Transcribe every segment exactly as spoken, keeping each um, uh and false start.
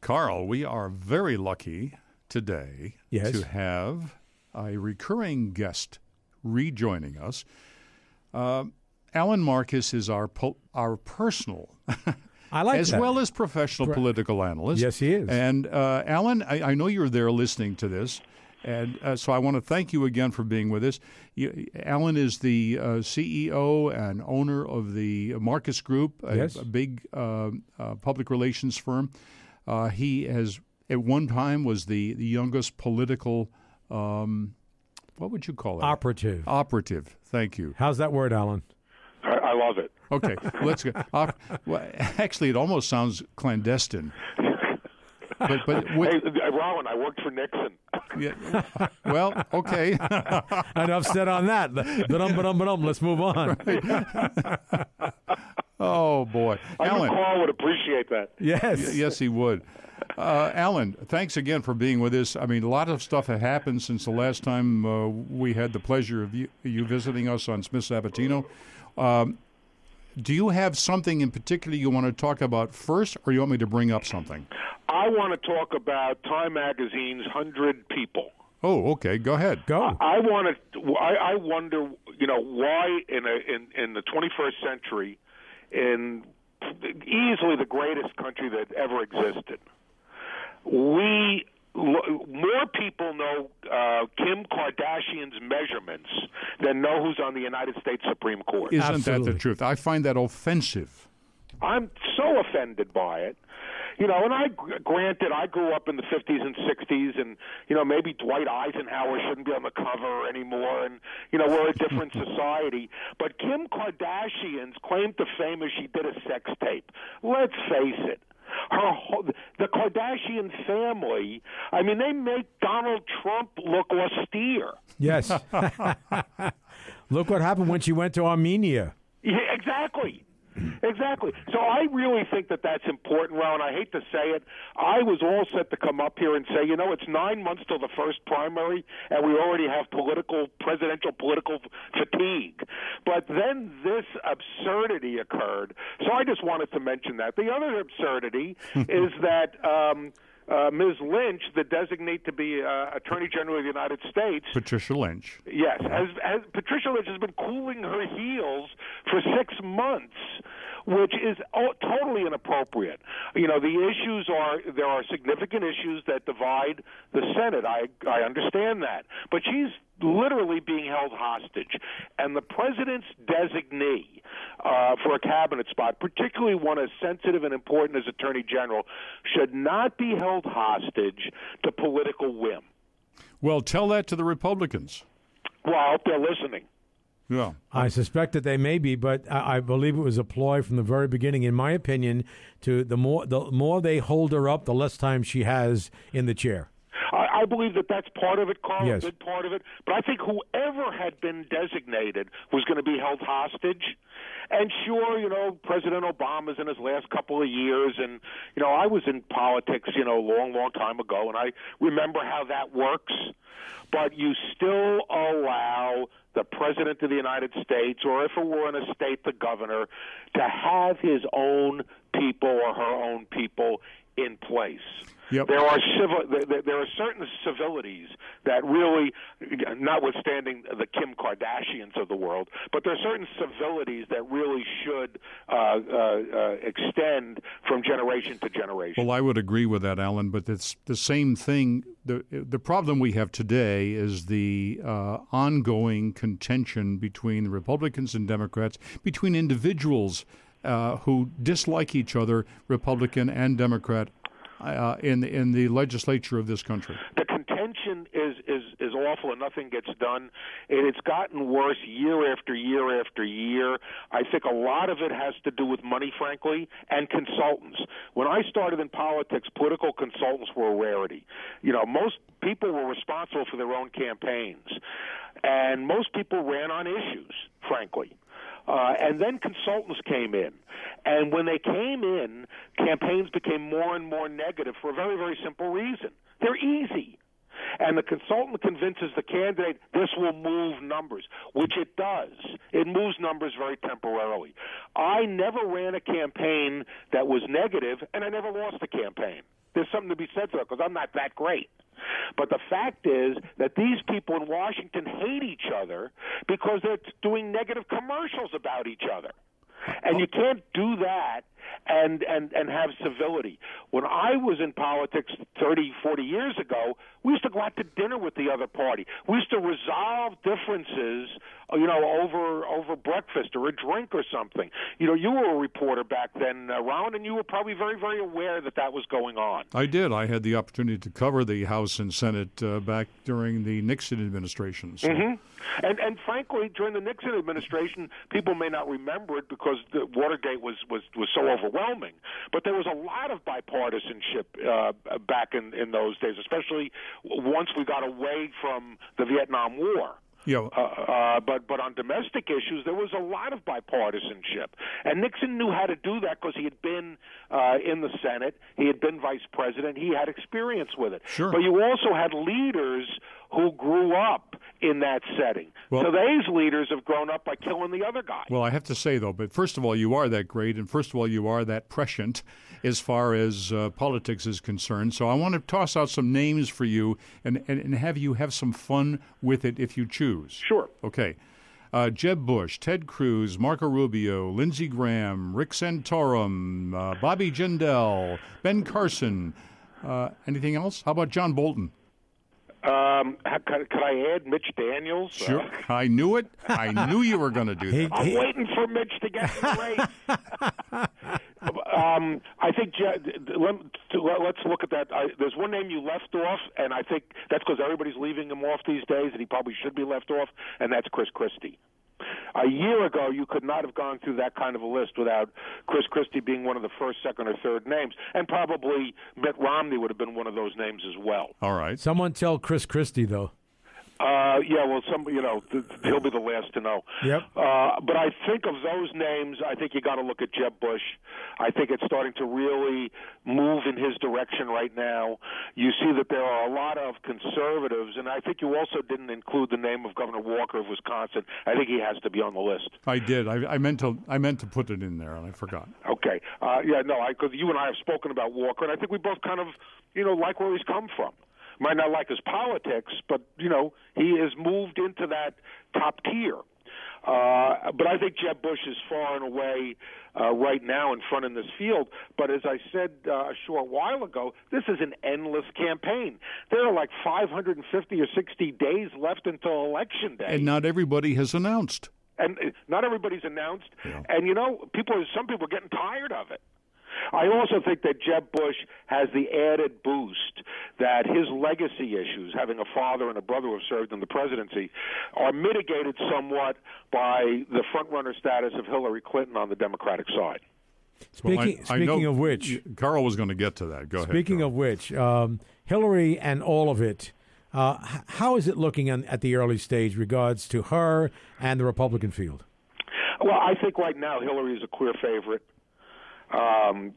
Carl, we are very lucky today yes. to have a recurring guest rejoining us. Uh, Alan Marcus is our po- our personal, I like as that. well as professional political analyst. Yes, he is. And uh, Alan, I, I know you're there listening to this, and uh, so I want to thank you again for being with us. You, Alan is the uh, C E O and owner of the Marcus Group, a, yes. a big uh, uh, public relations firm. Uh, he has, at one time, was the, the youngest political, um, what would you call it? Operative. Operative. Thank you. How's that word, Alan? I, I love it. Okay, let's go. Op- well, actually, it almost sounds clandestine. But, but with, hey, Rowan, I worked for Nixon. Yeah, well, okay. Enough said on that. Ba-dum, ba-dum, ba-dum. Let's move on. Right. Oh, boy. I Alan. think Carl would appreciate that. Yes. Y- yes, he would. Uh, Alan, thanks again for being with us. I mean, a lot of stuff has happened since the last time uh, we had the pleasure of you, you visiting us on Smith Sabatino. Um, do you have something in particular you want to talk about first, or you want me to bring up something? I want to talk about Time Magazine's one hundred People. Oh, okay. Go ahead. Go. I, I want to. I, I wonder, you know, why in a in, in the twenty-first century, in easily the greatest country that ever existed, we more people know uh, Kim Kardashian's measurements than know who's on the United States Supreme Court. Isn't Absolutely. that the truth? I find that offensive. I'm so offended by it. You know, and I, granted, I grew up in the fifties and sixties, and, you know, maybe Dwight Eisenhower shouldn't be on the cover anymore, and, you know, we're a different society. But Kim Kardashian's claim to fame is she did a sex tape. Let's face it. Her whole, the Kardashian family, I mean, they make Donald Trump look austere. Yes. Look what happened when she went to Armenia. Yeah, exactly. Exactly. So I really think that that's important, Ron. I hate to say it. I was all set to come up here and say, you know, it's nine months till the first primary, and we already have political, presidential political fatigue. But then this absurdity occurred. So I just wanted to mention that. The other absurdity is that um, uh, Miz Lynch, the designate to be uh, Attorney General of the United States, Patricia Lynch. Yes, as, as Patricia Lynch has been cooling her heels for six months, which is oh, totally inappropriate. You know, the issues are there are significant issues that divide the Senate. I I understand that, but she's literally being held hostage, and the president's designee uh, for a cabinet spot, particularly one as sensitive and important as Attorney General, should not be held hostage to political whim. Well, tell that to the Republicans. Well, I hope they're listening. Yeah. I suspect that they may be, but I, I believe it was a ploy from the very beginning, in my opinion, to the more the more they hold her up, the less time she has in the chair. I, I believe that that's part of it, Carl, Yes. a good part of it. But I think whoever had been designated was going to be held hostage. And sure, you know, President Obama's in his last couple of years, and, you know, I was in politics, you know, a long, long time ago, and I remember how that works. But you still allow the President of the United States, or if it were in a state, the governor, to have his own people or her own people in place. Yep. There are civil. There, there are certain civilities that really, notwithstanding the Kim Kardashians of the world, but there are certain civilities that really should uh, uh, uh, extend from generation to generation. Well, I would agree with that, Alan, but it's the same thing. The the problem we have today is the uh, ongoing contention between the Republicans and Democrats, between individuals uh, who dislike each other, Republican and Democrat, uh, in in the legislature of this country. The contention is, is, is awful and nothing gets done. And it's gotten worse year after year after year. I think a lot of it has to do with money, frankly, and consultants. When I started in politics, political consultants were a rarity. You know, most people were responsible for their own campaigns. And most people ran on issues, frankly. Uh, and then consultants came in. And when they came in, campaigns became more and more negative for a very, very simple reason. They're easy. And the consultant convinces the candidate this will move numbers, which it does. It moves numbers very temporarily. I never ran a campaign that was negative, and I never lost a campaign. there's something to be said for it because I'm not that great. But the fact is that these people in Washington hate each other because they're doing negative commercials about each other. And you can't do that and, and, and have civility. When I was in politics thirty, forty years ago, we used to go out to dinner with the other party. We used to resolve differences, you know, over over breakfast or a drink or something. You know, you were a reporter back then, uh, Ron, and you were probably very, very aware that that was going on. I did. I had the opportunity to cover the House and Senate uh, back during the Nixon administration. So. Mm-hmm. And, and frankly, during the Nixon administration, people may not remember it because the Watergate was, was, was so overwhelming. But there was a lot of bipartisanship uh, back in, in those days, especially once we got away from the Vietnam War. Yeah. Uh, uh, but but on domestic issues, there was a lot of bipartisanship, and Nixon knew how to do that because he had been uh, in the Senate, he had been vice president, he had experience with it. Sure. But you also had leaders who grew up in that setting. Well, Today's leaders have grown up by killing the other guy. Well, I have to say, though, but first of all, you are that great, and first of all, you are that prescient as far as uh, politics is concerned. So I want to toss out some names for you and, and, and have you have some fun with it if you choose. Sure. Okay. Uh, Jeb Bush, Ted Cruz, Marco Rubio, Lindsey Graham, Rick Santorum, uh, Bobby Jindal, Ben Carson. Uh, anything else? How about John Bolton? Um, could, could I add Mitch Daniels? Sure. Uh, I knew it. I knew you were going to do that. I'm waiting for Mitch to get in the race. um, I think let's look at that. I, there's one name you left off, and I think that's because everybody's leaving him off these days, and he probably should be left off, and that's Chris Christie. A year ago, you could not have gone through that kind of a list without Chris Christie being one of the first, second, or third names, and probably Mitt Romney would have been one of those names as well. All right. Someone tell Chris Christie, though. Uh, yeah, well, some you know th- he'll be the last to know. Yep. Uh, but I think of those names, I think you got to look at Jeb Bush. I think it's starting to really move in his direction right now. You see that there are a lot of conservatives, and I think you also didn't include the name of Governor Walker of Wisconsin. I think he has to be on the list. I did. I, I meant to. I meant to put it in there, and I forgot. Okay. Uh, yeah. No. Because you and I have spoken about Walker, and I think we both kind of, you know, like where he's come from. Might not like his politics, but, you know, he has moved into that top tier. Uh, but I think Jeb Bush is far and away uh, right now in front in this field. But as I said uh, a short while ago, this is an endless campaign. There are like five hundred fifty or sixty days left until Election Day. And not everybody has announced. And not everybody's announced. Yeah. And, you know, people, some people are getting tired of it. I also think that Jeb Bush has the added boost that his legacy issues, having a father and a brother who have served in the presidency, are mitigated somewhat by the front-runner status of Hillary Clinton on the Democratic side. Speaking, well, I, I speaking know of which, Carl was going to get to that. Go ahead. Speaking Carl. of which, um, Hillary and all of it, uh, how is it looking on, at the early stage regards to her and the Republican field? Well, I think right now Hillary is a clear favorite. Um,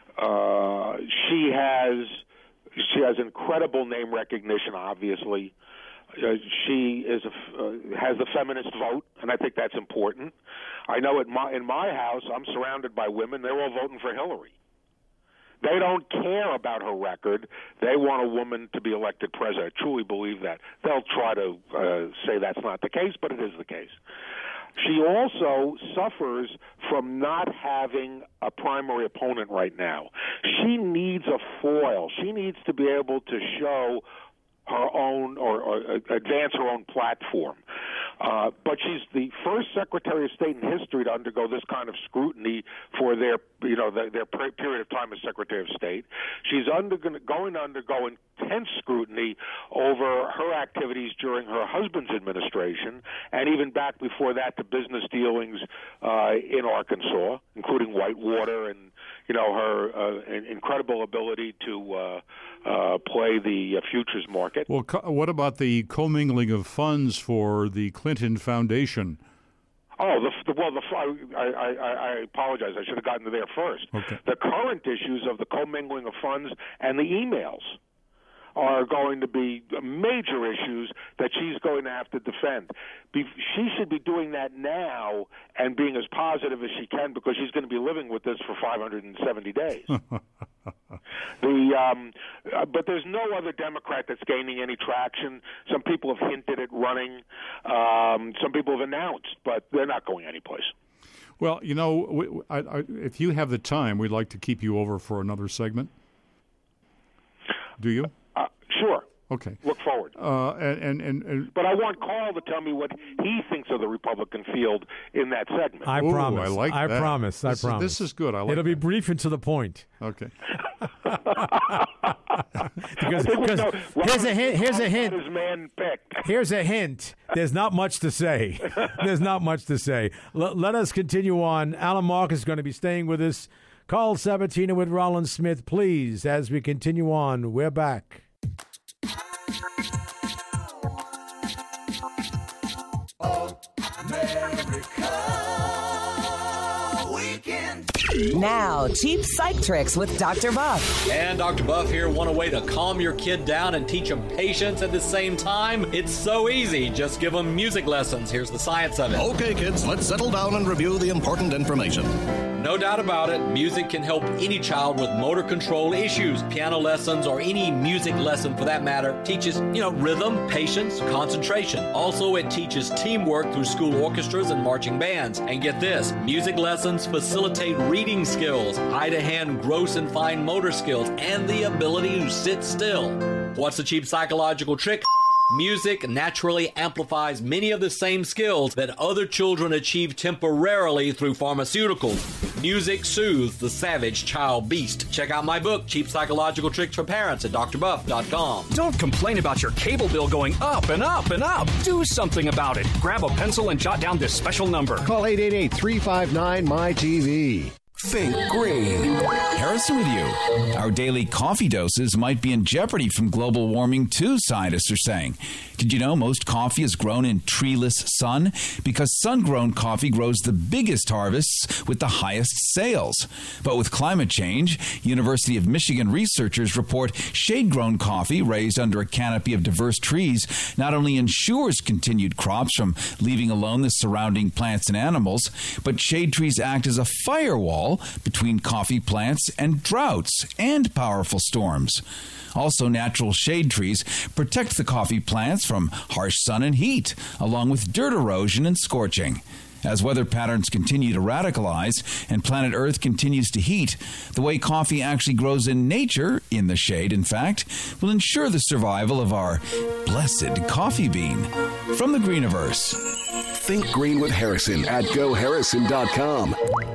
uh, she has she has incredible name recognition. Obviously, uh, she is a, uh, has the feminist vote, and I think that's important. I know at my in my house, I'm surrounded by women. They're all voting for Hillary. They don't care about her record. They want a woman to be elected president. I truly believe that. They'll try to uh, say that's not the case, but it is the case. She also suffers from not having a primary opponent right now. She needs a foil. She needs to be able to show her own or, or advance her own platform. Uh, but she's the first Secretary of State in history to undergo this kind of scrutiny for their, you know, their, their period of time as Secretary of State. She's under, going to undergo intense scrutiny over her activities during her husband's administration, and even back before that to business dealings uh, in Arkansas, including Whitewater, and you know her uh, incredible ability to uh, uh, play the uh, futures market. Well, co- what about the commingling of funds for the Clinton Foundation? Oh, the, the, well, the, I, I, I apologize. I should have gotten to there first. Okay. The current issues of the commingling of funds and the emails are going to be major issues that she's going to have to defend. Be, she should be doing that now and being as positive as she can, because she's going to be living with this for five hundred seventy days. The um, uh, but there's no other Democrat that's gaining any traction. Some people have hinted at running. Um, some people have announced, but they're not going anyplace. Well, you know, we, I, I, if you have the time, we'd like to keep you over for another segment. Do you? Uh, sure. Okay. Look forward. Uh, and, and, and, and but I want Carl to tell me what he thinks of the Republican field in that segment. I Ooh, promise. I like I that. promise. I this promise. Is, this is good. I like It'll that. be brief and to the point. Okay. because because no, here's a hint. Here's a hint. His man picked. Here's a hint. There's not much to say. There's not much to say. L- let us continue on. Alan Marcus is going to be staying with us. Carl Sabatino with Rollins Smith, please. As we continue on, we're back. Now, cheap psych tricks with Doctor Buff. And Doctor Buff here. Want a way to calm your kid down and teach them patience at the same time? It's so easy. Just give them music lessons. Here's the science of it. Okay, kids, let's settle down and review the important information. No doubt about it, music can help any child with motor control issues. Piano lessons, or any music lesson for that matter, teaches, you know, rhythm, patience, concentration. Also, it teaches teamwork through school orchestras and marching bands. And get this, music lessons facilitate reading skills, high-to-hand gross and fine motor skills, and the ability to sit still. What's the cheap psychological trick? Music naturally amplifies many of the same skills that other children achieve temporarily through pharmaceuticals. Music soothes the savage child beast. Check out my book, Cheap Psychological Tricks for Parents, at d r buff dot com. Don't complain about your cable bill going up and up and up. Do something about it. Grab a pencil and jot down this special number. Call eight eight eight, three five nine, M Y T V. Think green. Harrison with you. Our daily coffee doses might be in jeopardy from global warming too, scientists are saying. Did you know most coffee is grown in treeless sun? Because sun-grown coffee grows the biggest harvests with the highest sales. But with climate change, University of Michigan researchers report shade-grown coffee raised under a canopy of diverse trees not only ensures continued crops from leaving alone the surrounding plants and animals, but shade trees act as a firewall between coffee plants and droughts and powerful storms. Also, natural shade trees protect the coffee plants from harsh sun and heat, along with dirt erosion and scorching. As weather patterns continue to radicalize and planet Earth continues to heat, the way coffee actually grows in nature, in the shade in fact, will ensure the survival of our blessed coffee bean. From the Greeniverse. Think green with Harrison at go harrison dot com.